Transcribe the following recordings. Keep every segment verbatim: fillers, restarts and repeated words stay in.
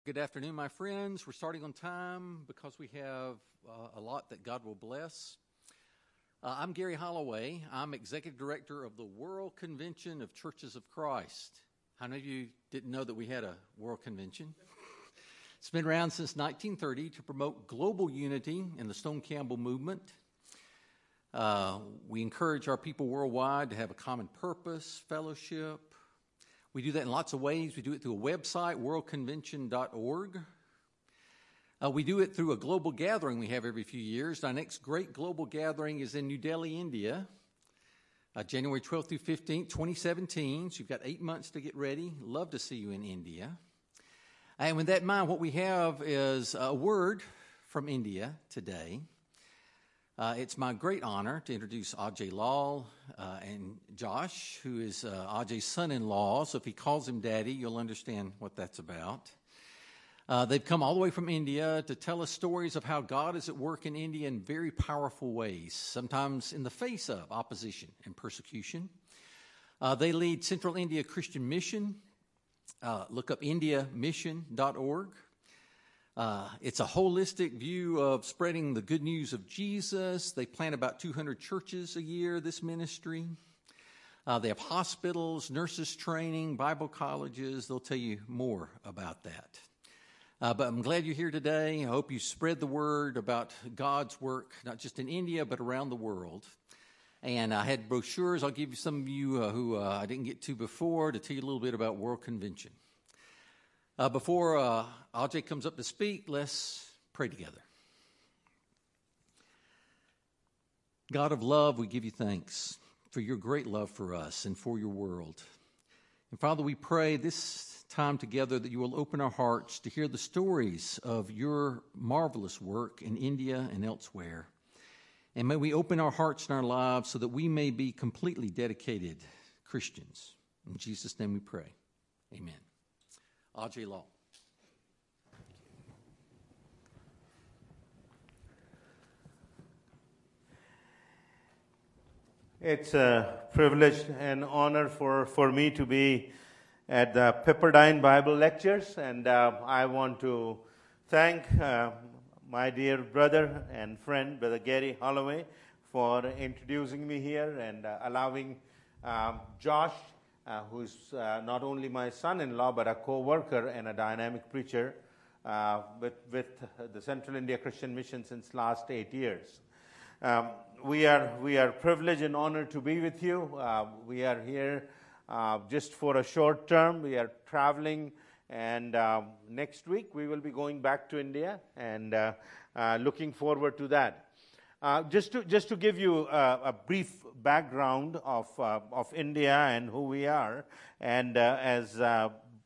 Good afternoon, my friends. We're starting on time because we have uh, a lot that God will bless. Uh, I'm Gary Holloway. I'm Executive Director of the World Convention of Churches of Christ. How many of you didn't know that we had a World Convention? It's been around since nineteen thirty to promote global unity in the Stone Campbell movement. Uh, we encourage our people worldwide to have a common purpose, fellowship. We do that in lots of ways. We do it through a website, world convention dot org. Uh, we do it through a global gathering we have every few years. Our next great global gathering is in New Delhi, India, uh, January twelfth through fifteenth, twenty seventeen. So you've got eight months to get ready. Love to see you in India. And with that in mind, what we have is a word from India today. Uh, it's my great honor to introduce Ajay Lal uh, and Josh, who is uh, Ajay's son-in-law. So if he calls him Daddy, you'll understand what that's about. Uh, they've come all the way from India to tell us stories of how God is at work in India in very powerful ways, sometimes in the face of opposition and persecution. Uh, they lead Central India Christian Mission. Uh, look up india mission dot org. Uh, it's a holistic view of spreading the good news of Jesus. They plant about two hundred churches a year, this ministry. Uh, they have hospitals, nurses training, Bible colleges. They'll tell you more about that. Uh, but I'm glad you're here today. I hope you spread the word about God's work, not just in India, but around the world. And I had brochures. I'll give you some of you uh, who uh, I didn't get to before to tell you a little bit about World Convention. Uh, before uh, Ajay comes up to speak, let's pray together. God of love, we give you thanks for your great love for us and for your world. And Father, we pray this time together that you will open our hearts to hear the stories of your marvelous work in India and elsewhere. And may we open our hearts and our lives so that we may be completely dedicated Christians. In Jesus' name we pray. Amen. Ajay Lal. It's a privilege and honor for, for me to be at the Pepperdine Bible Lectures, and uh, I want to thank uh, my dear brother and friend, Brother Gary Holloway, for introducing me here and uh, allowing um, Josh, Uh, who's uh, not only my son-in-law, but a co-worker and a dynamic preacher uh, with, with the Central India Christian Mission since last eight years. Um, we are we are privileged and honored to be with you. Uh, we are here uh, just for a short term. We are traveling, and uh, next week we will be going back to India, and uh, uh, looking forward to that. Uh, just to just to give you uh, a brief background of uh, of India and who we are, and uh, as uh,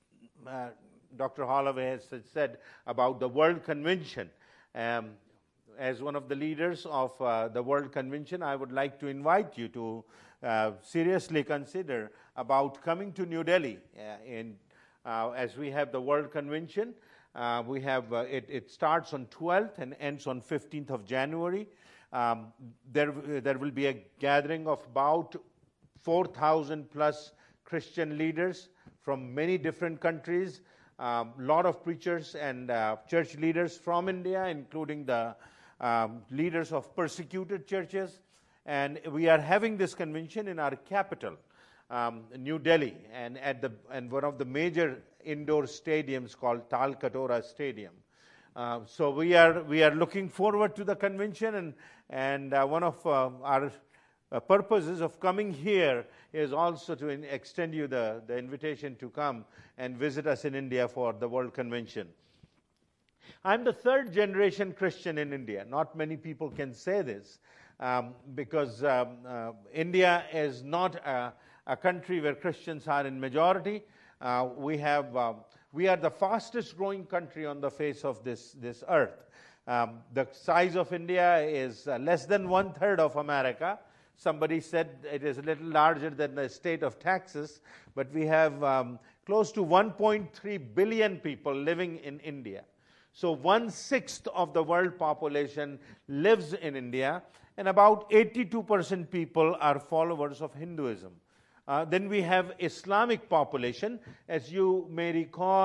uh, Doctor Holloway has said about the World Convention, um, as one of the leaders of uh, the World Convention, I would like to invite you to uh, seriously consider about coming to New Delhi. Uh, in uh, as we have the World Convention, uh, we have uh, it, it starts on twelfth and ends on fifteenth of January. Um, there, there will be a gathering of about four thousand plus Christian leaders from many different countries, a um, lot of preachers and uh, church leaders from India, including the um, leaders of persecuted churches. And we are having this convention in our capital, um, New Delhi, and at the and one of the major indoor stadiums called Talkatora Stadium. Uh, so we are we are looking forward to the convention, and and uh, one of uh, our uh, purposes of coming here is also to in extend you the, the invitation to come and visit us in India for the World Convention. I'm the third generation Christian in India. Not many people can say this um, because um, uh, India is not a, a country where Christians are in majority. Uh, we have uh, We are the fastest growing country on the face of this, this earth. Um, the size of India is uh, less than one third of America. Somebody said it is a little larger than the state of Texas, but we have um, close to one point three billion people living in India. So one-sixth of the world population lives in India, and about eighty-two percent people are followers of Hinduism. Uh, then we have Islamic population. As you may recall,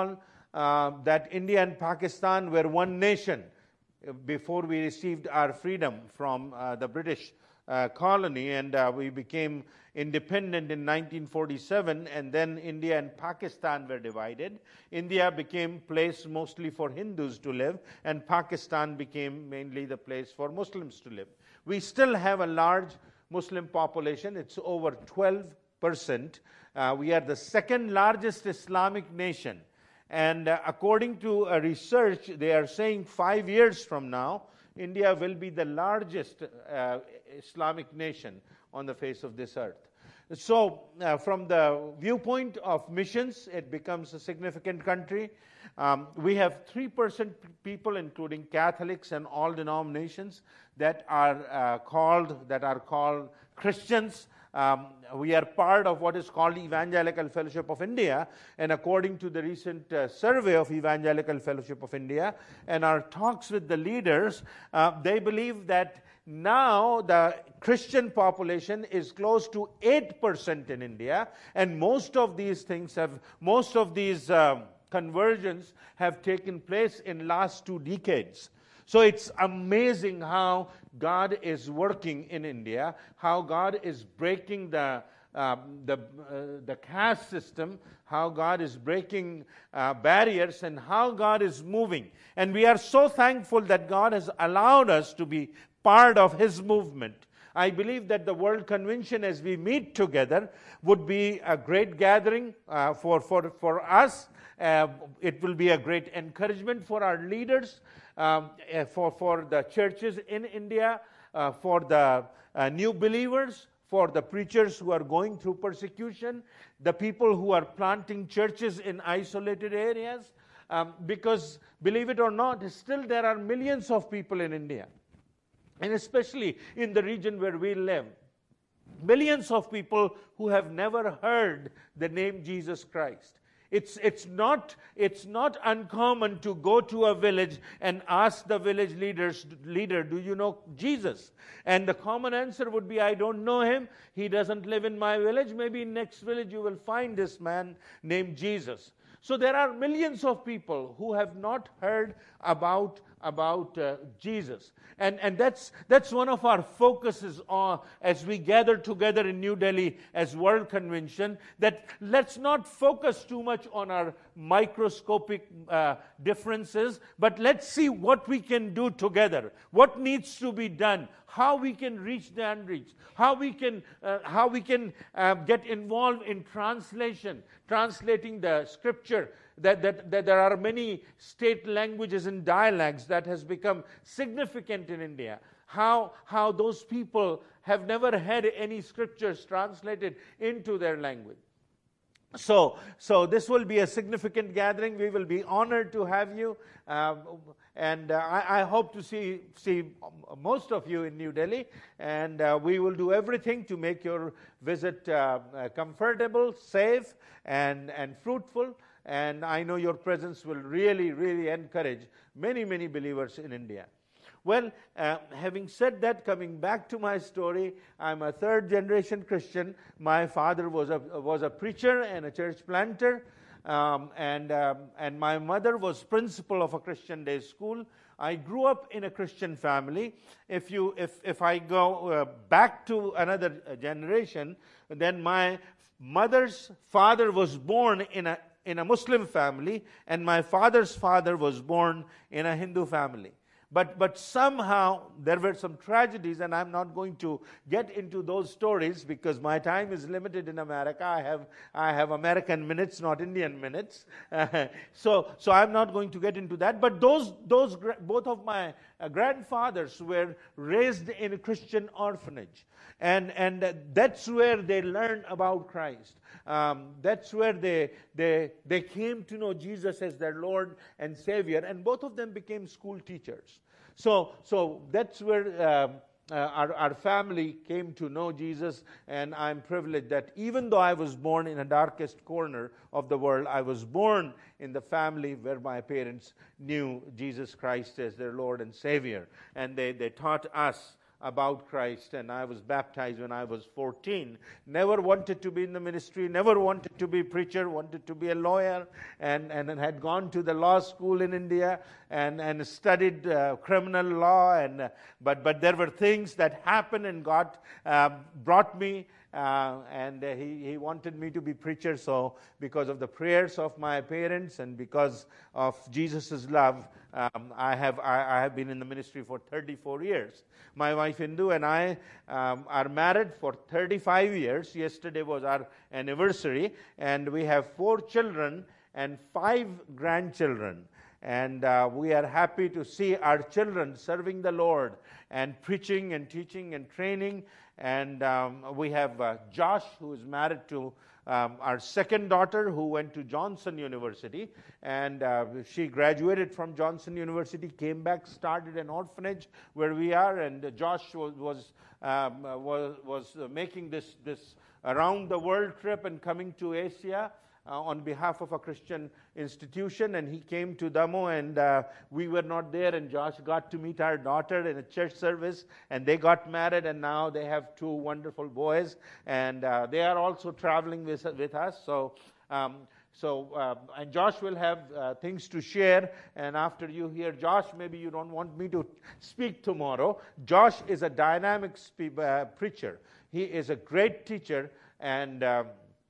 uh, that India and Pakistan were one nation before we received our freedom from uh, the British uh, colony, and uh, we became independent in nineteen forty-seven, and then India and Pakistan were divided. India became place mostly for Hindus to live, and Pakistan became mainly the place for Muslims to live. We still have a large Muslim population. It's over twelve percent. Uh, we are the second largest Islamic nation. And uh, according to a research, they are saying five years from now, India will be the largest uh, Islamic nation on the face of this earth. So, uh, from the viewpoint of missions, it becomes a significant country. Um, we have three percent people, including Catholics and all denominations, that are uh, called that are called Christians. Um, we are part of what is called Evangelical Fellowship of India, and according to the recent uh, survey of Evangelical Fellowship of India and our talks with the leaders, uh, they believe that now the Christian population is close to eight percent in India, and most of these things have, most of these um, conversions have taken place in last two decades. So it's amazing how God is working in India, how God is breaking the uh, the uh, the caste system, how God is breaking uh, barriers, and how God is moving. And we are so thankful that God has allowed us to be part of His movement. I believe that the World Convention, as we meet together, would be a great gathering uh, for, for, for us. Uh, it will be a great encouragement for our leaders, um, uh, for, for the churches in India, uh, for the uh, new believers, for the preachers who are going through persecution, the people who are planting churches in isolated areas. Um, because, believe it or not, still there are millions of people in India, and especially in the region where we live, millions of people who have never heard the name Jesus Christ. It's, it's, not, it's not uncommon to go to a village and ask the village leaders, leader, do you know Jesus? And the common answer would be, I don't know him. He doesn't live in my village. Maybe in next village you will find this man named Jesus. So there are millions of people who have not heard about about uh, Jesus. And, and that's, that's one of our focuses on, as we gather together in New Delhi as World Convention, that let's not focus too much on our microscopic uh, differences, but let's see what we can do together, what needs to be done, how we can reach the unreached, how we can, uh, how we can uh, get involved in translation, translating the scripture. That, that, that there are many state languages and dialects that has become significant in India. How, how those people have never had any scriptures translated into their language. So, so this will be a significant gathering. We will be honored to have you. Um, and uh, I, I hope to see, see most of you in New Delhi. And uh, we will do everything to make your visit uh, uh, comfortable, safe, and, and fruitful. And I know your presence will really, really encourage many, many believers in India. Well, uh, having said that, coming back to my story, I'm a third generation Christian. My father was a, was a preacher and a church planter. Um, and, um, and my mother was principal of a Christian day school. I grew up in a Christian family. If, you, if, if I go uh, back to another generation, then my mother's father was born in a in a Muslim family, and my father's father was born in a Hindu family. But, but somehow there were some tragedies, and I'm not going to get into those stories because my time is limited in America. I have, I have American minutes, not Indian minutes. Uh, so, so I'm not going to get into that. But those, those both of my uh, grandfathers were raised in a Christian orphanage. And, and uh, that's where they learned about Christ. Um, that's where they, they, they came to know Jesus as their Lord and Savior. And both of them became school teachers. So, so that's where uh, uh, our, our family came to know Jesus. And I'm privileged that even though I was born in the darkest corner of the world, I was born in the family where my parents knew Jesus Christ as their Lord and Savior. And they, they taught us about Christ, and I was baptized when I was fourteen. Never wanted to be in the ministry, never wanted to be a preacher, wanted to be a lawyer, and, and had gone to the law school in India and, and studied uh, criminal law. And uh, but, but there were things that happened, and God uh, brought me Uh, and uh, he, he wanted me to be preacher. So because of the prayers of my parents and because of Jesus' love, um, I have I, I have been in the ministry for thirty-four years. My wife Indu and I um, are married for thirty-five years. Yesterday was our anniversary, and we have four children and five grandchildren. And uh, we are happy to see our children serving the Lord and preaching and teaching and training. And um, we have uh, Josh, who is married to um, our second daughter, who went to Johnson University. And uh, she graduated from Johnson University, came back, started an orphanage where we are. And uh, Josh was was, um, uh, was was making this this around the world trip and coming to Asia Uh, on behalf of a Christian institution, and he came to Damo, and uh, we were not there, and Josh got to meet our daughter in a church service, and they got married, and now they have two wonderful boys, and uh, they are also traveling with, with us. So um, so uh, and Josh will have uh, things to share, and after you hear Josh, maybe you don't want me to speak tomorrow. Josh is a dynamic spe- uh, preacher. He is a great teacher, and uh,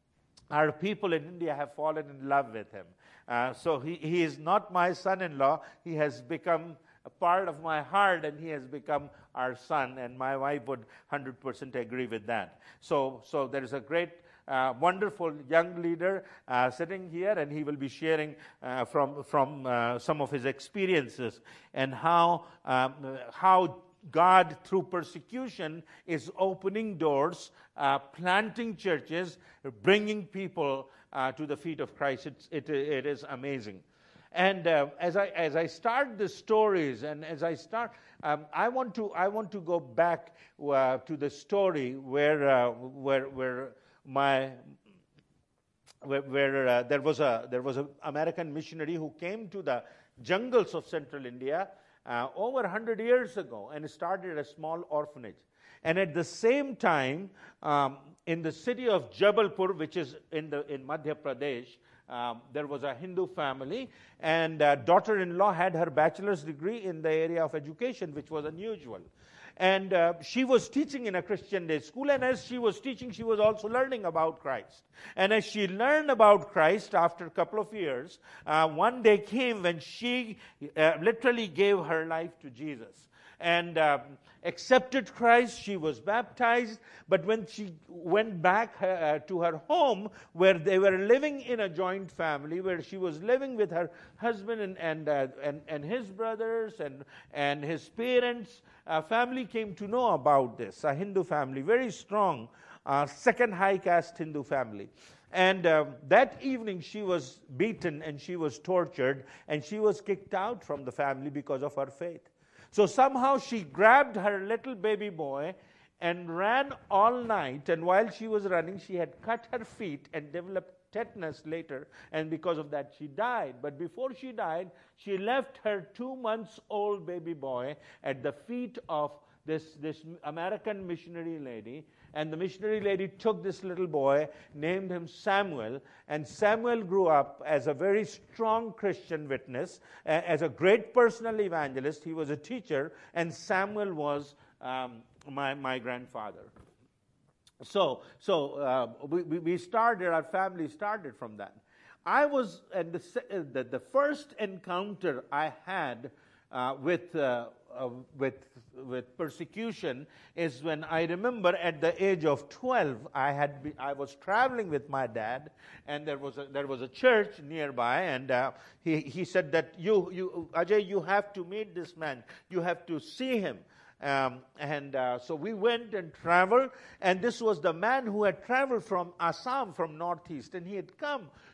our people in India have fallen in love with him. Uh, so he, he is not my son-in-law. He has become a part of my heart, and he has become our son. And my wife would one hundred percent agree with that. So, so there is a great, uh, wonderful young leader uh, sitting here, and he will be sharing uh, from from uh, some of his experiences and how um, how. God, through persecution, is opening doors, uh, planting churches, bringing people uh, to the feet of Christ. It's, it, it is amazing. And uh, as I as I start the stories, and as I start, um, I want to I want to go back uh, to the story where uh, where where my where, where uh, there was a there was an American missionary who came to the jungles of central India Uh, over one hundred years ago, and started a small orphanage. And at the same time, um, in the city of Jabalpur, which is in the in Madhya Pradesh, um, there was a Hindu family, and uh, daughter-in-law had her bachelor's degree in the area of education, which was unusual. And uh, she was teaching in a Christian day school, and as she was teaching, she was also learning about Christ. And as she learned about Christ after a couple of years, uh, one day came when she uh, literally gave her life to Jesus and uh, accepted Christ. She was baptized, but when she went back uh, to her home, where they were living in a joint family, where she was living with her husband and and uh, and, and his brothers and and his parents, a family came to know about this, a Hindu family, very strong, uh, second high caste Hindu family. And uh, that evening she was beaten and she was tortured and she was kicked out from the family because of her faith. So somehow she grabbed her little baby boy and ran all night, and while she was running, she had cut her feet and developed tetanus later, and because of that she died. But before she died, she left her two months old baby boy at the feet of this, this American missionary lady, and the missionary lady took this little boy, named him Samuel, and Samuel grew up as a very strong Christian witness, as a great personal evangelist. He was a teacher, and Samuel was um, my, my grandfather. So, so uh, we, we started, our family started from that. I was, and the, the, the first encounter I had uh, with uh, Uh, with with persecution is when I remember at the age of twelve, I had be, I was traveling with my dad, and there was a, there was a church nearby, and uh, he he said that you you Ajay, you have to meet this man, you have to see him. Um, and uh, so we went and traveled, and this was the man who had traveled from Assam, from Northeast, and he had come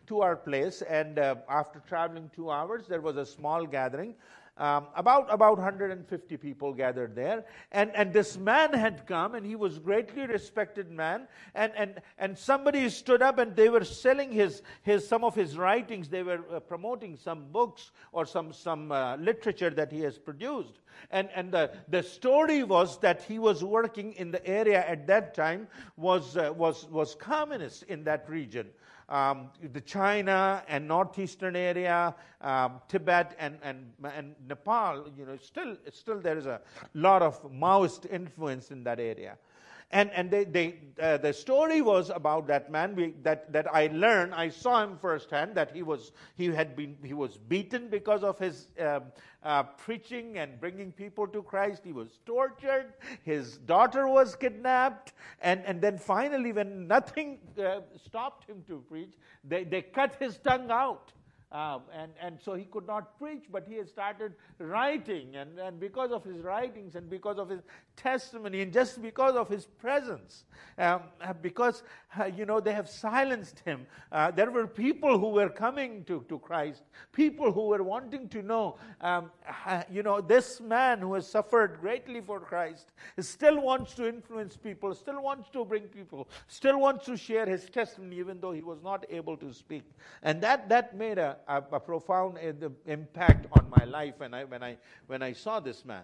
to our place, and uh, after traveling two hours, there was a small gathering. Um, about about one hundred fifty people gathered there, and and this man had come, and he was greatly respected man, and and and somebody stood up, and they were selling his his some of his writings. They were uh, promoting some books or some some uh, literature that he has produced, and and the the story was that he was working in the area at that time was uh, was was communist in that region. Um, the China and northeastern area, um, Tibet and, and and Nepal, you know, still still there is a lot of Maoist influence in that area. And and they, they uh, the story was about that man we, that that I learned. I saw him firsthand that he was he had been he was beaten because of his um, uh, preaching and bringing people to Christ. He was tortured. His daughter was kidnapped, and and then finally, when nothing uh, stopped him to preach, they they cut his tongue out. Um, and, and so he could not preach, but he had started writing, and, and because of his writings and because of his testimony and just because of his presence, um, because, uh, you know, they have silenced him. Uh, there were people who were coming to, to Christ, people who were wanting to know, um, uh, you know, this man who has suffered greatly for Christ still wants to influence people, still wants to bring people, still wants to share his testimony even though he was not able to speak. And that, that made a A, a profound uh, impact on my life when I when I when I saw this man.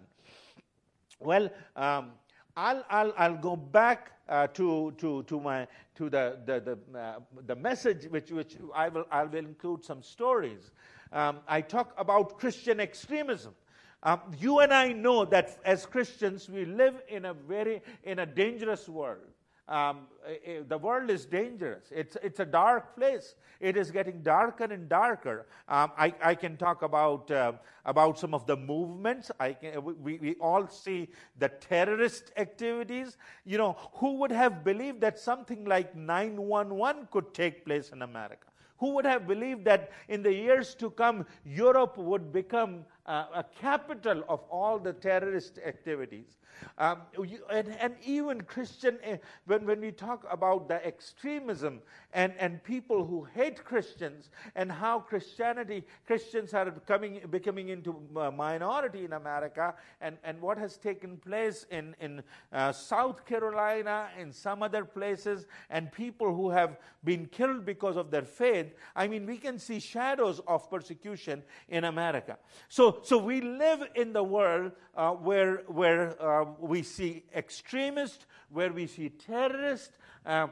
Well, um, I'll I'll I'll go back uh, to to to my to the the the, uh, the message which which I will I will include some stories. Um, I talk about Christian extremism. Um, you and I know that as Christians we live in a very in a dangerous world. Um, the world is dangerous. It's it's a dark place. It is getting darker and darker. Um, I, I can talk about uh, about some of the movements. I can, we, we all see the terrorist activities. You know, who would have believed that something like nine one one could take place in America? Who would have believed that in the years to come, Europe would become uh, a capital of all the terrorist activities? Um, you, and, and even Christian, uh, when, when we talk about the extremism and, and people who hate Christians and how Christianity, Christians are coming, becoming into a minority in America, and, and what has taken place in, in uh, South Carolina and some other places, and people who have been killed because of their faith, I mean, we can see shadows of persecution in America. So, so we live in the world uh, where, where uh, we see extremists, where we see terrorists. Uh,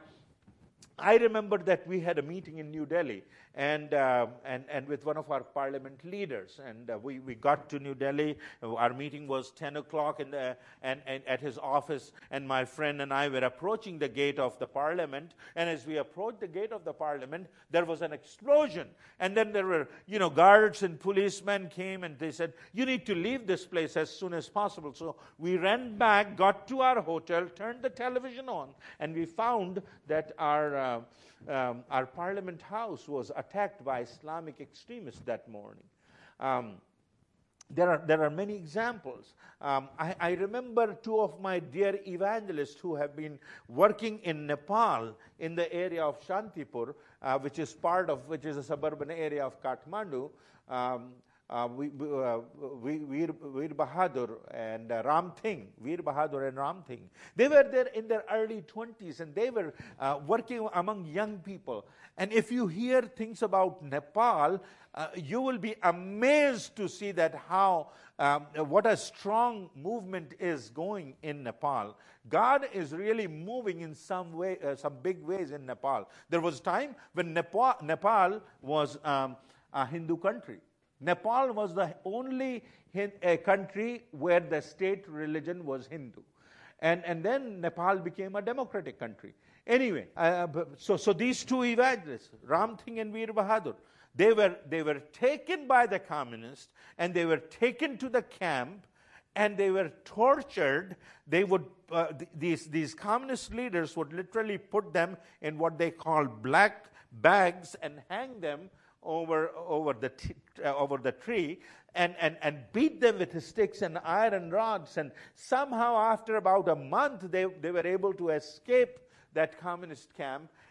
I remember that we had a meeting in New Delhi, and uh, and and with one of our parliament leaders, and uh, we we got to New Delhi. Our meeting was ten o'clock in the and, and at his office, and my friend and I were approaching the gate of the parliament. And as we approached the gate of the parliament, there was an explosion, and then there were you know guards and policemen came, and they said, "You need to leave this place as soon as possible." So we ran back, got to our hotel, turned the television on, and we found that our uh, Um, our parliament house was attacked by Islamic extremists that morning. Um, there are there are many examples. Um, I, I remember two of my dear evangelists who have been working in Nepal in the area of Shantipur, uh, which is part of which is a suburban area of Kathmandu. Um, Uh, we, uh, Veer, Veer Bahadur and uh, Ram Singh, Veer Bahadur and Ram Singh. They were there in their early twenties, and they were uh, working among young people. And if you hear things about Nepal, uh, you will be amazed to see that how, um, what a strong movement is going in Nepal. God is really moving in some way, uh, some big ways in Nepal. There was time when Nepal, Nepal was um, a Hindu country. Nepal was the only a country where the state religion was Hindu. And, and then Nepal became a democratic country. Anyway, uh, so, so these two evangelists, Ram Singh and Veer Bahadur, they were, they were taken by the communists, and they were taken to the camp, and they were tortured. They would, uh, th- these, these communist leaders would literally put them in what they call black bags and hang them over over the t- uh, over the tree and, and, and beat them with sticks and iron rods. And somehow after about a month they, they were able to escape that communist camp,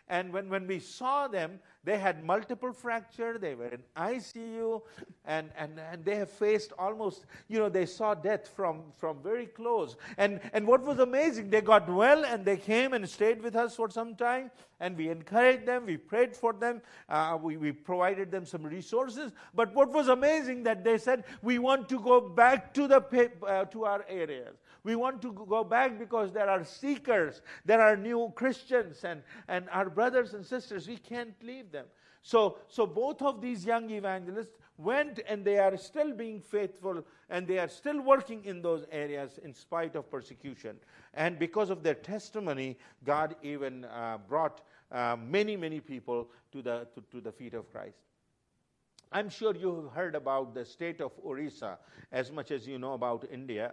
and when, when we saw them, they had multiple fracture, they were in I C U, and, and, and they have faced almost, you know, they saw death from, from very close. And, and what was amazing, they got well and they came and stayed with us for some time, and we encouraged them, we prayed for them, uh, we, we provided them some resources. But what was amazing that they said, we want to go back to, the, uh, to our areas. We want to go back because there are seekers, there are new Christians, and, and our brothers and sisters, we can't leave them. So, so both of these young evangelists went, and they are still being faithful, and they are still working in those areas in spite of persecution. And because of their testimony, God even uh, brought uh, many, many people to the, to, to the feet of Christ. I'm sure you have heard about the state of Orissa as much as you know about India.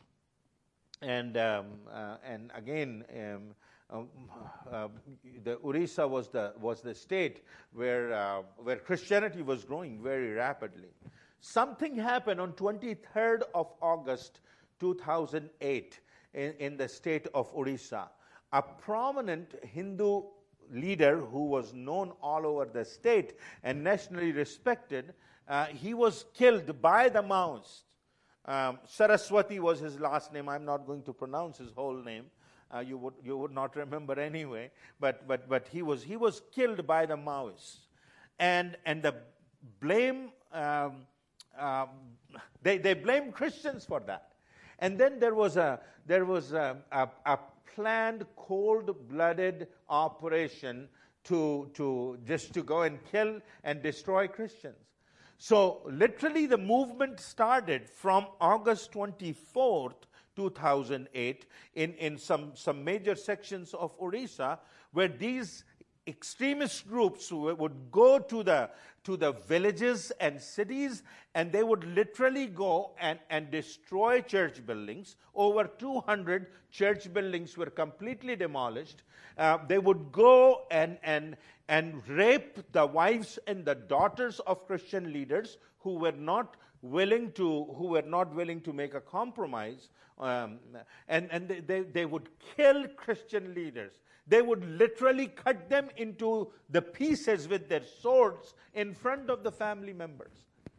And um, uh, and again, um, um, uh, the Orissa was the was the state where uh, where Christianity was growing very rapidly. Something happened on twenty-third of August two thousand eight in, in the state of Orissa. A prominent Hindu leader who was known all over the state and nationally respected, uh, he was killed by the Maoists. Um, Saraswati was his last name. I'm not going to pronounce his whole name. Uh, you would you would not remember anyway. But but but he was he was killed by the Maoists, and and the blame um, um, they they blamed Christians for that. And then there was a there was a, a, a planned cold-blooded operation to to just to go and kill and destroy Christians. So literally the movement started from August twenty-fourth, two thousand eight in, in some, some major sections of Orissa, where these extremist groups would go to the to the villages and cities, and they would literally go and, and destroy church buildings. Over two hundred church buildings were completely demolished. Uh, they would go and and and rape the wives and the daughters of Christian leaders who were not willing to who were not willing to make a compromise, um, and and they, they, they would kill Christian leaders. They would literally cut them into the pieces with their swords in front of the family members.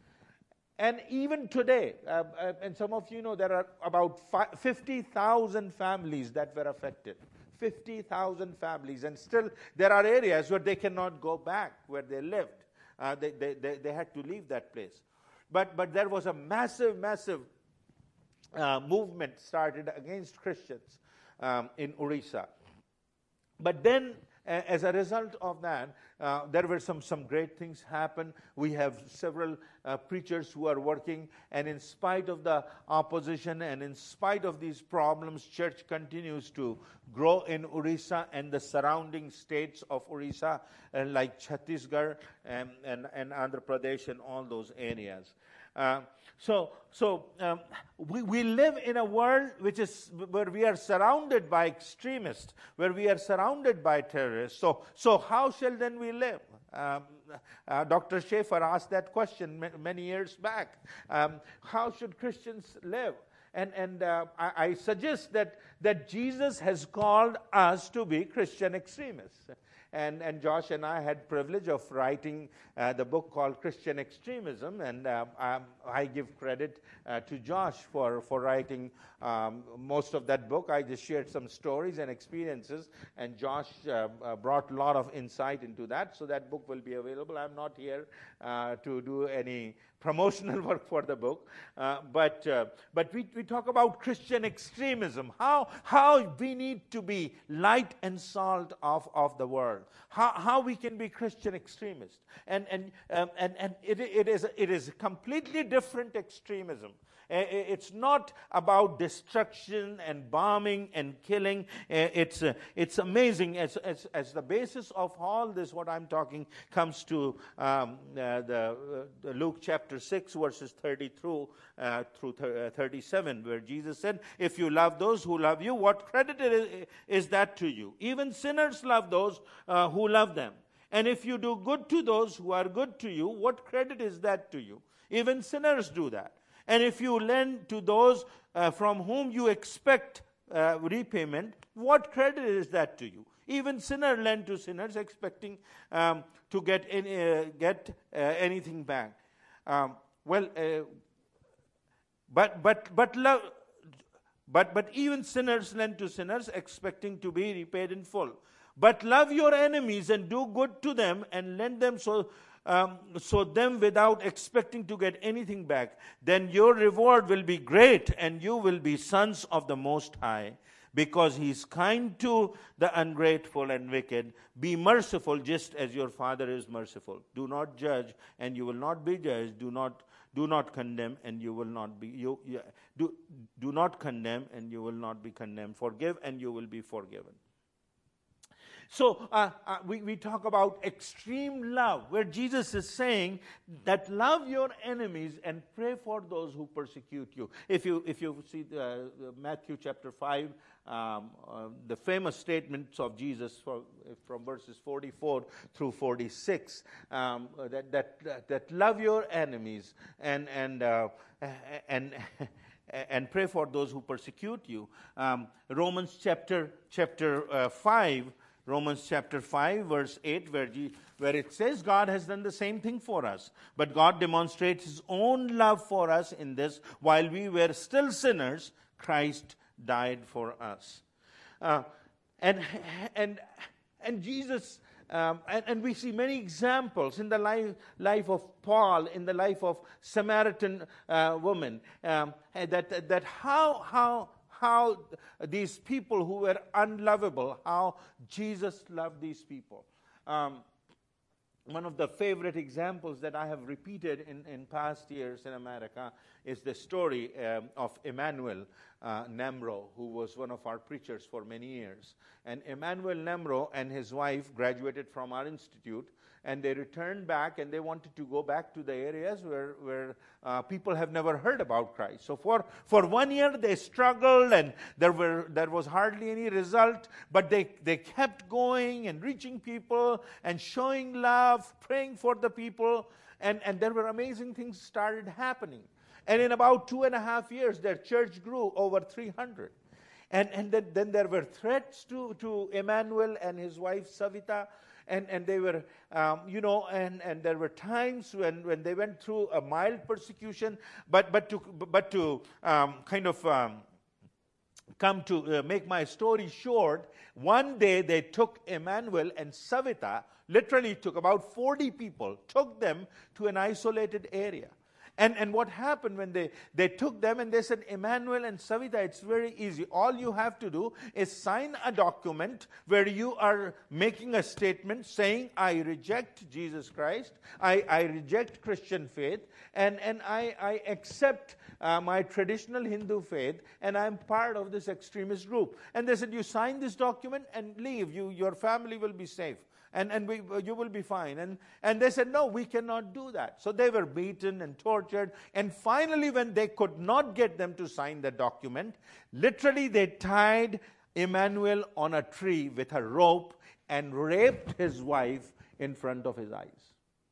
And even today, uh, uh, and some of you know, there are about fifty thousand families that were affected. fifty thousand families, and still there are areas where they cannot go back where they lived. Uh, they, they, they, they had to leave that place. But, but there was a massive, massive uh, movement started against Christians um, in Orissa. But then, uh, as a result of that, uh, there were some, some great things happen. We have several uh, preachers who are working, and in spite of the opposition and in spite of these problems, church continues to grow in Orissa and the surrounding states of Orissa, uh, like Chhattisgarh and, and, and Andhra Pradesh and all those areas. Uh, so, so um, we, we live in a world which is where we are surrounded by extremists, where we are surrounded by terrorists. So, so how shall then we live? Um, uh, Doctor Schaefer asked that question ma- many years back. Um, how should Christians live? And, and uh, I, I suggest that, that Jesus has called us to be Christian extremists. And, and Josh and I had privilege of writing uh, the book called Christian Extremism, and uh, I, I give credit uh, to Josh for, for writing um, most of that book. I just shared some stories and experiences, and Josh uh, uh, brought a lot of insight into that, so that book will be available. I'm not here uh, to do any promotional work for the book, uh, but uh, but we, we talk about Christian extremism, how how we need to be light and salt of, of the world, how how we can be Christian extremists, and and um, and and it it is it is a completely different extremism. It's not about destruction and bombing and killing. It's uh, it's amazing. As, as as the basis of all this, what I'm talking comes to um, uh, the, uh, the Luke chapter six, verses thirty through uh, through thirty-seven, where Jesus said, "If you love those who love you, what credit is, is that to you? Even sinners love those uh, who love them. And if you do good to those who are good to you, what credit is that to you? Even sinners do that. And if you lend to those uh, from whom you expect uh, repayment, what credit is that to you? Even sinners lend to sinners, expecting um, to get any, uh, get uh, anything back. Um, well, uh, but but but love. But but even sinners lend to sinners, expecting to be repaid in full. But love your enemies and do good to them and lend them so um, so them without expecting to get anything back. Then your reward will be great, and you will be sons of the Most High, because He is kind to the ungrateful and wicked. Be merciful, just as your Father is merciful. Do not judge, and you will not be judged. Do not do not condemn, and you will not be you, you do do not condemn, and you will not be condemned. Forgive, and you will be forgiven. So uh, uh, we, we talk about extreme love, where Jesus is saying that love your enemies and pray for those who persecute you. If you if you see uh, Matthew chapter five, um, uh, the famous statements of Jesus for, from verses forty-four through forty-six, um, that, that that love your enemies and and uh, and. and pray for those who persecute you. Um, Romans chapter chapter uh, five. Romans chapter five, verse eight, where, G, where it says God has done the same thing for us. But God demonstrates His own love for us in this: while we were still sinners, Christ died for us. Uh, and, and, and Jesus, um, and, and we see many examples in the life, life of Paul, in the life of Samaritan uh, woman, um, that, that how, how, how these people who were unlovable, how Jesus loved these people. Um, one of the favorite examples that I have repeated in, in past years in America is the story um, of Emmanuel uh, Nemro, who was one of our preachers for many years. And Emmanuel Nemro and his wife graduated from our institute, and they returned back, and they wanted to go back to the areas where, where uh, people have never heard about Christ. So for, for one year they struggled, and there were there was hardly any result, but they, they kept going and reaching people and showing love, praying for the people, and, and there were amazing things started happening. And in about two and a half years, their church grew over three hundred. And, and then, then there were threats to, to Emmanuel and his wife Savita. And, and they were, um, you know, and, and there were times when, when they went through a mild persecution, but but to but to um, kind of um, come to uh, make my story short, one day they took Emmanuel and Savita, literally took about forty people, took them to an isolated area. And, and what happened when they, they took them and they said, Emmanuel and Savita, it's very easy. All you have to do is sign a document where you are making a statement saying, I reject Jesus Christ, I, I reject Christian faith, and, and I, I accept uh, my traditional Hindu faith, and I'm part of this extremist group. And they said, you sign this document and leave. You, your family will be safe. And, and we, you will be fine. And, and they said, no, we cannot do that. So they were beaten and tortured. And finally, when they could not get them to sign the document, literally they tied Emmanuel on a tree with a rope and raped his wife in front of his eyes.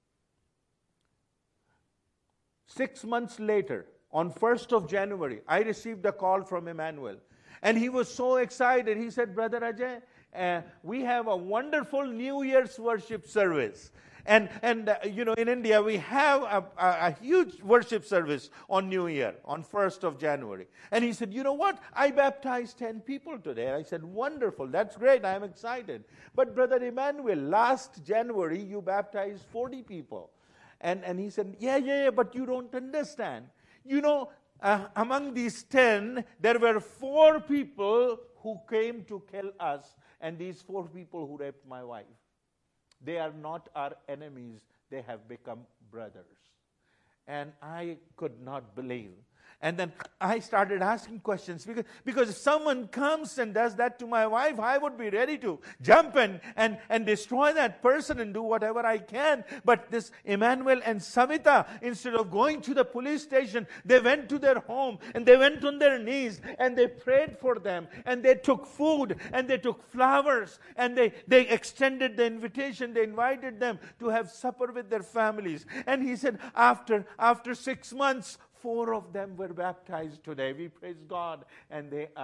Six months later, on first of January, I received a call from Emmanuel. And he was so excited. He said, Brother Ajay, Uh, we have a wonderful New Year's worship service. And, and uh, you know, in India, we have a, a, a huge worship service on New Year, on first of January. And he said, you know what? I baptized ten people today. I said, wonderful. That's great. I'm excited. But Brother Emmanuel, last January, you baptized forty people. And, and he said, yeah, yeah, yeah, but you don't understand. You know, uh, among these ten, there were four people who came to kill us. And these four people who raped my wife, they are not our enemies. They have become brothers. And I could not believe. And then I started asking questions, because, because if someone comes and does that to my wife, I would be ready to jump and, and, and destroy that person and do whatever I can. But this Emmanuel and Savita, instead of going to the police station, they went to their home and they went on their knees and they prayed for them, and they took food and they took flowers, and they, they extended the invitation. They invited them to have supper with their families. And he said, after, after six months, four of them were baptized today. We praise God, and they are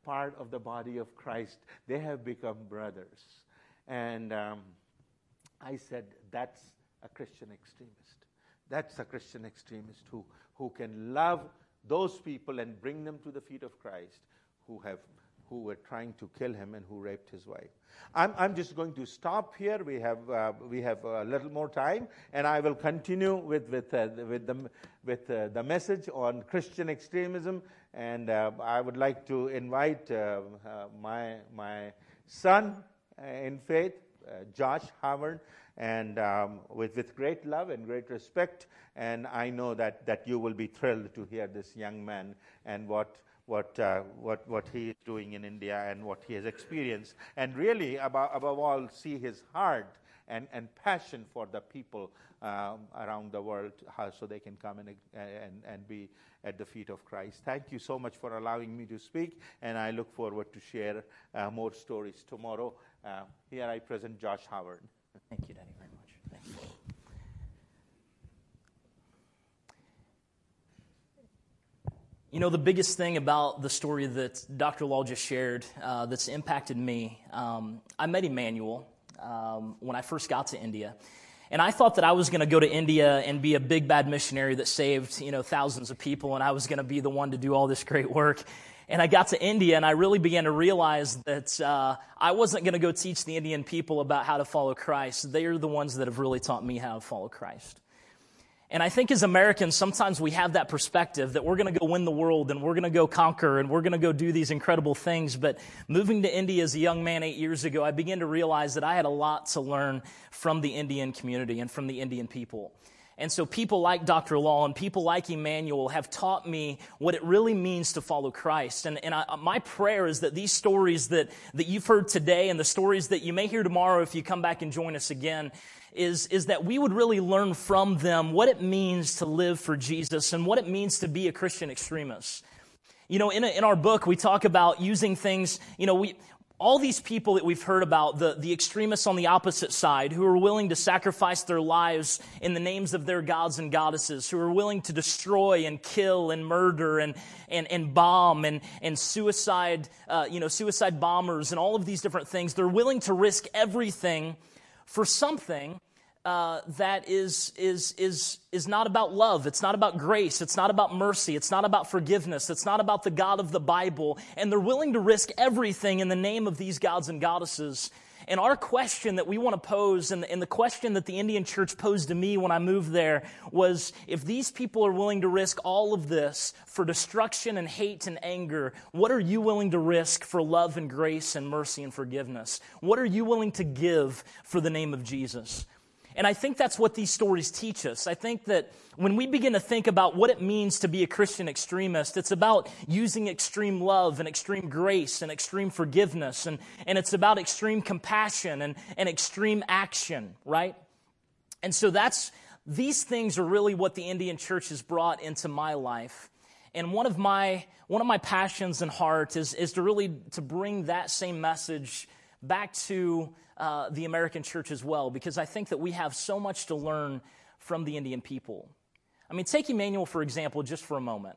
part of the body of Christ. They have become brothers. And um, I said, that's a Christian extremist. That's a Christian extremist who, who can love those people and bring them to the feet of Christ who have who were trying to kill him and who raped his wife. I'm, I'm just going to stop here. We have uh, we have a little more time, and I will continue with with uh, with the with uh, the message on Christian extremism. And uh, I would like to invite uh, uh, my my son uh, in faith, uh, Josh Howard, and um, with with great love and great respect. And I know that that you will be thrilled to hear this young man and what. What, uh, what what he is doing in India and what he has experienced, and really above, above all see his heart and, and passion for the people um, around the world, how, so they can come and, and and be at the feet of Christ. Thank you so much for allowing me to speak, and I look forward to share uh, more stories tomorrow. Uh, here I present Josh Howard. Thank you, Daddy, very much. Thank you. You know, the biggest thing about the story that Doctor Law just shared uh, that's impacted me, um, I met Emmanuel um, when I first got to India. And I thought that I was going to go to India and be a big, bad missionary that saved, you know, thousands of people, and I was going to be the one to do all this great work. And I got to India, and I really began to realize that uh, I wasn't going to go teach the Indian people about how to follow Christ. They are the ones that have really taught me how to follow Christ. And I think as Americans, sometimes we have that perspective that we're going to go win the world and we're going to go conquer and we're going to go do these incredible things. But moving to India as a young man eight years ago, I began to realize that I had a lot to learn from the Indian community and from the Indian people. And so people like Doctor Law and people like Emmanuel have taught me what it really means to follow Christ. And, and I, my prayer is that these stories that, that you've heard today and the stories that you may hear tomorrow if you come back and join us again, is, is that we would really learn from them what it means to live for Jesus and what it means to be a Christian extremist. You know, in, a, in our book, we talk about using things, you know, we... all these people that we've heard about, the, the extremists on the opposite side, who are willing to sacrifice their lives in the names of their gods and goddesses, who are willing to destroy and kill and murder and and, and bomb and, and suicide, uh, you know, suicide bombers and all of these different things. They're willing to risk everything for something Uh, that is is is is not about love. It's not about grace. It's not about mercy. It's not about forgiveness. It's not about the God of the Bible. And they're willing to risk everything in the name of these gods and goddesses. And our question that we want to pose, and, and the question that the Indian church posed to me when I moved there, was if these people are willing to risk all of this for destruction and hate and anger, what are you willing to risk for love and grace and mercy and forgiveness? What are you willing to give for the name of Jesus? And I think that's what these stories teach us. I think that when we begin to think about what it means to be a Christian extremist, it's about using extreme love and extreme grace and extreme forgiveness, and, and it's about extreme compassion and, and extreme action, right? And so that's, these things are really what the Indian church has brought into my life. And one of my, one of my passions and heart is, is to really, to bring that same message back to uh, the American church as well, because I think that we have so much to learn from the Indian people. I mean, take Emmanuel, for example, just for a moment.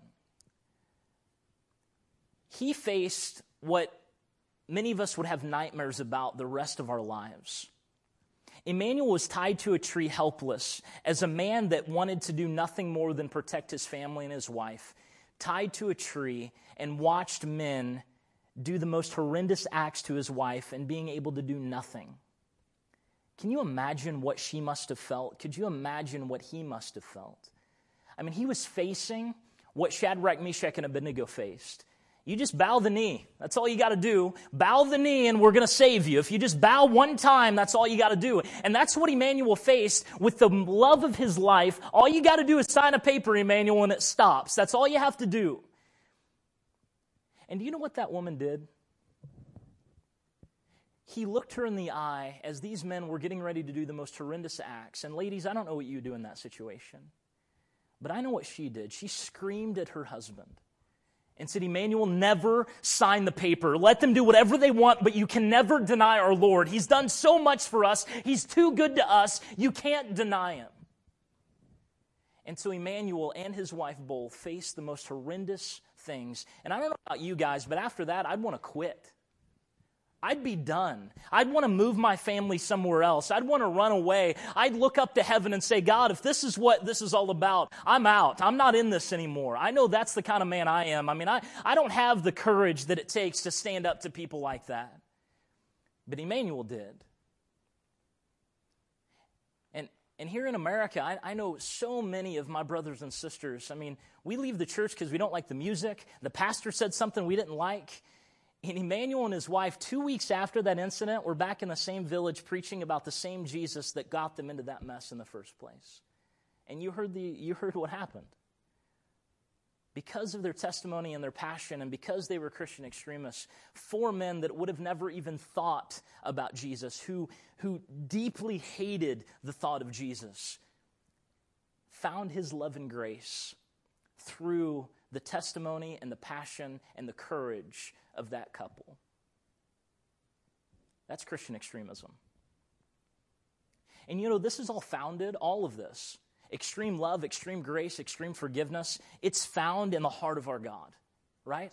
He faced what many of us would have nightmares about the rest of our lives. Emmanuel was tied to a tree helpless as a man that wanted to do nothing more than protect his family and his wife, tied to a tree and watched men do the most horrendous acts to his wife and being able to do nothing. Can you imagine what she must have felt? Could you imagine what he must have felt? I mean, he was facing what Shadrach, Meshach, and Abednego faced. You just bow the knee. That's all you got to do. Bow the knee and we're going to save you. If you just bow one time, that's all you got to do. And that's what Emmanuel faced with the love of his life. All you got to do is sign a paper, Emmanuel, and it stops. That's all you have to do. And do you know what that woman did? He looked her in the eye as these men were getting ready to do the most horrendous acts. And ladies, I don't know what you do in that situation, but I know what she did. She screamed at her husband and said, Emmanuel, never sign the paper. Let them do whatever they want, but you can never deny our Lord. He's done so much for us. He's too good to us. You can't deny him. And so Emmanuel and his wife both faced the most horrendous things. And I don't know about you guys, but after that, I'd want to quit. I'd be done. I'd want to move my family somewhere else. I'd want to run away. I'd look up to heaven and say, God, if this is what this is all about, I'm out. I'm not in this anymore. I know that's the kind of man I am. I mean, I, I don't have the courage that it takes to stand up to people like that. But Emmanuel did. And and here in America, I, I know so many of my brothers and sisters. I mean, we leave the church because we don't like the music. The pastor said something we didn't like. And Emmanuel and his wife, two weeks after that incident, were back in the same village preaching about the same Jesus that got them into that mess in the first place. And you heard the you heard what happened. Because of their testimony and their passion, and because they were Christian extremists, four men that would have never even thought about Jesus, who, who deeply hated the thought of Jesus, found his love and grace through the testimony and the passion and the courage of that couple. That's Christian extremism. And you know, this is all founded, all of this, extreme love, extreme grace, extreme forgiveness, it's found in the heart of our God, right?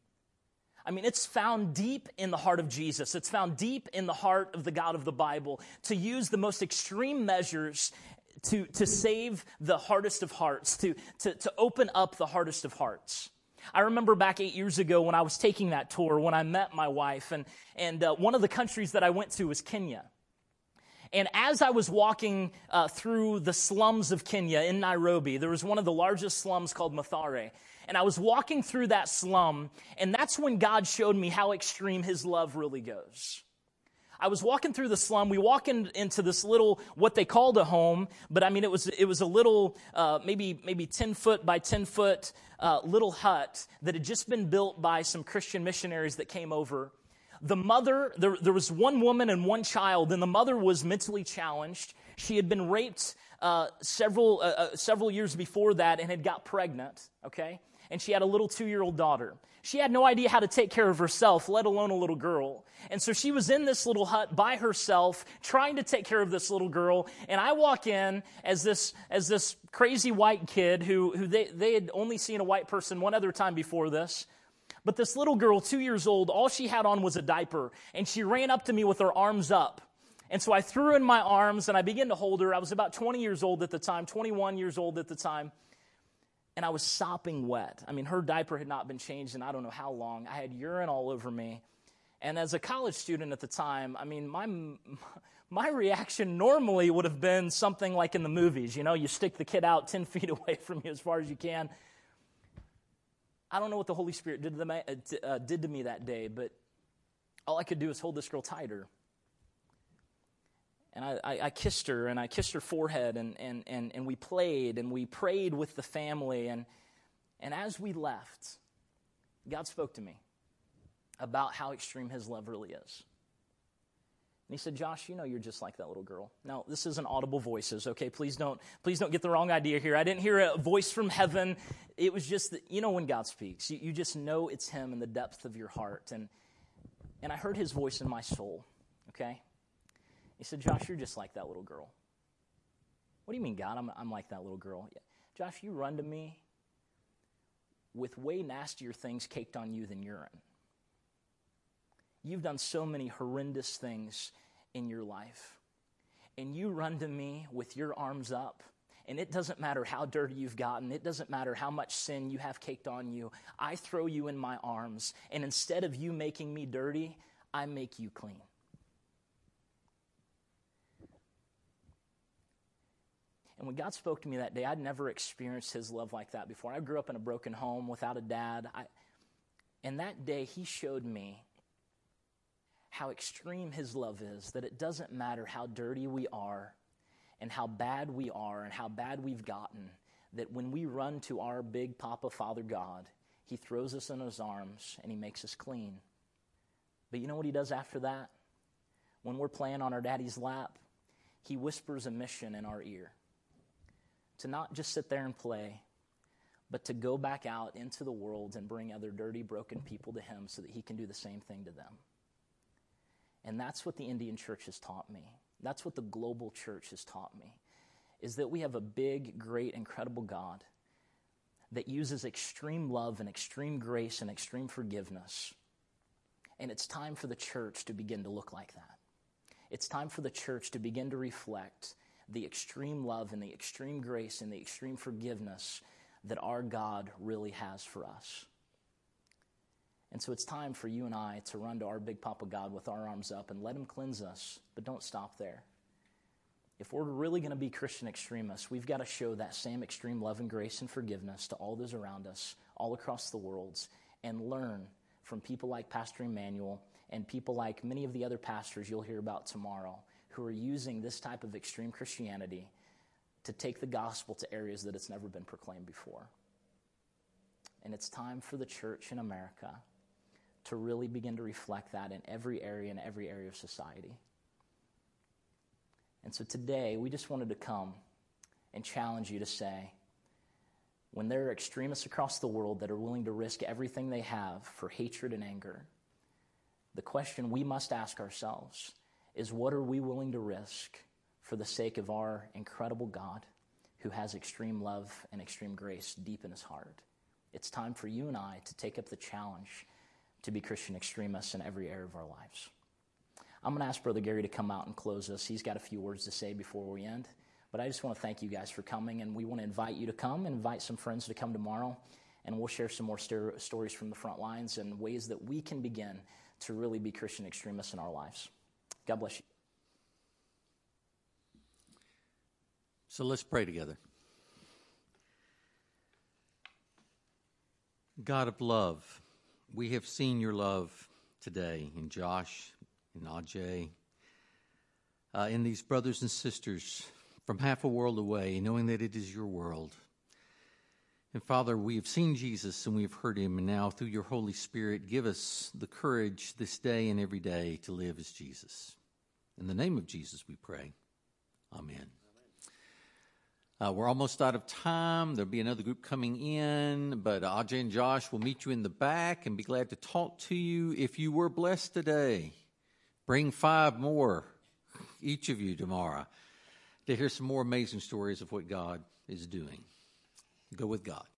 I mean, it's found deep in the heart of Jesus. It's found deep in the heart of the God of the Bible to use the most extreme measures to, to save the hardest of hearts, to, to, to open up the hardest of hearts. I remember back eight years ago when I was taking that tour, when I met my wife, and, and uh, one of the countries that I went to was Kenya. And as I was walking uh, through the slums of Kenya in Nairobi, there was one of the largest slums called Mathare. And I was walking through that slum, and that's when God showed me how extreme his love really goes. I was walking through the slum. We walk in, into this little, what they called a home, but I mean, it was it was a little, uh, maybe maybe ten foot by ten foot uh, little hut that had just been built by some Christian missionaries that came over. The mother, there, there was one woman and one child, and the mother was mentally challenged. She had been raped uh, several uh, uh, several years before that and had got pregnant, okay? And she had a little two-year-old daughter. She had no idea how to take care of herself, let alone a little girl. And so she was in this little hut by herself, trying to take care of this little girl. And I walk in as this as this crazy white kid who, who they, they had only seen a white person one other time before this. But this little girl, two years old, all she had on was a diaper. And she ran up to me with her arms up. And so I threw her in my arms, and I began to hold her. I was about twenty years old at the time, twenty-one years old at the time. And I was sopping wet. I mean, her diaper had not been changed in I don't know how long. I had urine all over me. And as a college student at the time, I mean, my my reaction normally would have been something like in the movies. You know, you stick the kid out ten feet away from you as far as you can. I don't know what the Holy Spirit did to, them, uh, did to me that day, but all I could do was hold this girl tighter. And I, I, I kissed her, and I kissed her forehead, and, and, and, and we played, and we prayed with the family. And, and as we left, God spoke to me about how extreme his love really is. And he said, Josh, you know you're just like that little girl. Now, this isn't audible voices, okay? Please don't please don't get the wrong idea here. I didn't hear a voice from heaven. It was just that, you know, when God speaks, you, you just know it's him in the depth of your heart. And and I heard his voice in my soul, okay? He said, Josh, you're just like that little girl. What do you mean, God? I'm, I'm like that little girl. Yeah. Josh, you run to me with way nastier things caked on you than urine. You've done so many horrendous things in your life. And you run to me with your arms up. And it doesn't matter how dirty you've gotten. It doesn't matter how much sin you have caked on you. I throw you in my arms. And instead of you making me dirty, I make you clean. And when God spoke to me that day, I'd never experienced his love like that before. I grew up in a broken home without a dad. I, and that day, he showed me how extreme his love is, that it doesn't matter how dirty we are and how bad we are and how bad we've gotten, that when we run to our big Papa, Father God, he throws us in his arms and he makes us clean. But you know what he does after that? When we're playing on our daddy's lap, he whispers a mission in our ear. To not just sit there and play, but to go back out into the world and bring other dirty, broken people to him so that he can do the same thing to them. And that's what the Indian church has taught me. That's what the global church has taught me, is that we have a big, great, incredible God that uses extreme love and extreme grace and extreme forgiveness. And it's time for the church to begin to look like that. It's time for the church to begin to reflect the extreme love and the extreme grace and the extreme forgiveness that our God really has for us. And so it's time for you and I to run to our big Papa God with our arms up and let him cleanse us, but don't stop there. If we're really going to be Christian extremists, we've got to show that same extreme love and grace and forgiveness to all those around us, all across the world, and learn from people like Pastor Emmanuel and people like many of the other pastors you'll hear about tomorrow who are using this type of extreme Christianity to take the gospel to areas that it's never been proclaimed before. And it's time for the church in America to really begin to reflect that in every area, in every area of society. And so today, we just wanted to come and challenge you to say, when there are extremists across the world that are willing to risk everything they have for hatred and anger, the question we must ask ourselves is, what are we willing to risk for the sake of our incredible God who has extreme love and extreme grace deep in his heart? It's time for you and I to take up the challenge to be Christian extremists in every area of our lives. I'm going to ask Brother Gary to come out and close us. He's got a few words to say before we end. But I just want to thank you guys for coming, and we want to invite you to come and invite some friends to come tomorrow, and we'll share some more st- stories from the front lines and ways that we can begin to really be Christian extremists in our lives. God bless you. So let's pray together. God of love, we have seen your love today in Josh, in Ajay, uh, in these brothers and sisters from half a world away, knowing that it is your world. And Father, we have seen Jesus and we have heard him, and now through your Holy Spirit, give us the courage this day and every day to live as Jesus. In the name of Jesus we pray. Amen. Uh, we're almost out of time. There'll be another group coming in, but Ajay and Josh will meet you in the back and be glad to talk to you. If you were blessed today, bring five more, each of you, tomorrow, to hear some more amazing stories of what God is doing. Go with God.